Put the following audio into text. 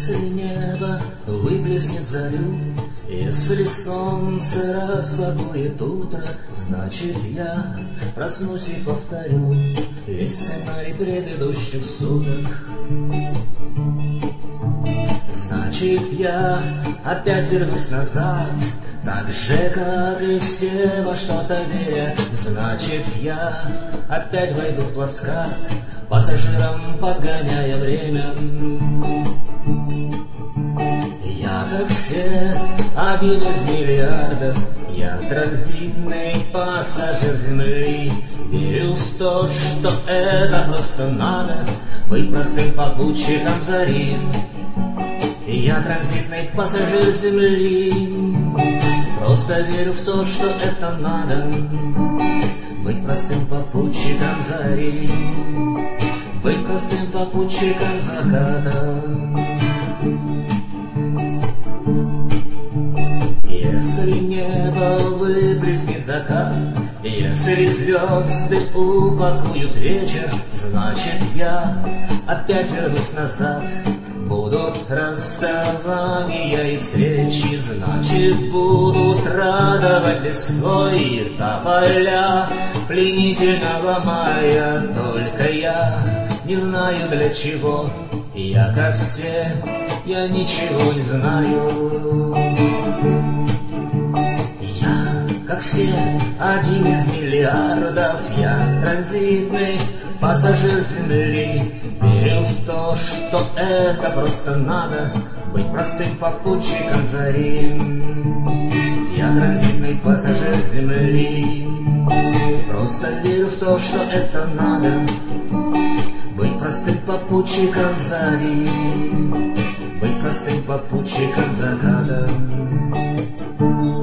Если небо выплеснет зарю, если солнце распакует утро, значит я проснусь и повторю весь сценарий предыдущих суток. Значит я опять вернусь назад, так же, как и все во что-то веря. Значит я опять войду в плацкарт, пассажирам подгоняя время. Я, как все, один из миллиардов, я транзитный пассажир земли. Верю в то, что это просто надо быть простым попутчиком зари. Я транзитный пассажир земли, просто верю в то, что это надо быть простым попутчиком зари, быть простым попутчиком заката. Если небо выплеснет закат, если звезды упакуют вечер, значит я опять вернусь назад. Будут расставания и встречи, значит будут радовать листвой тополя пленительного мая. Только я не знаю для чего, я как все, я ничего не знаю. Я, как все, один из миллиардов, я транзитный пассажир земли. Верю в то, что это просто надо быть простым попутчиком зари. Я транзитный пассажир земли, просто верю в то, что это надо быть простым попутчиком зари, быть простым попутчиком заката.